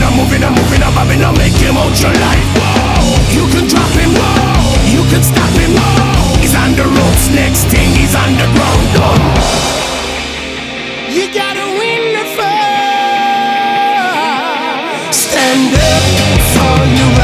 moving up, I've been to make him out your life. You can drop him, you can stop him. He's on the ropes, next thing he's on the ground. You gotta win the fight. Stand up for you.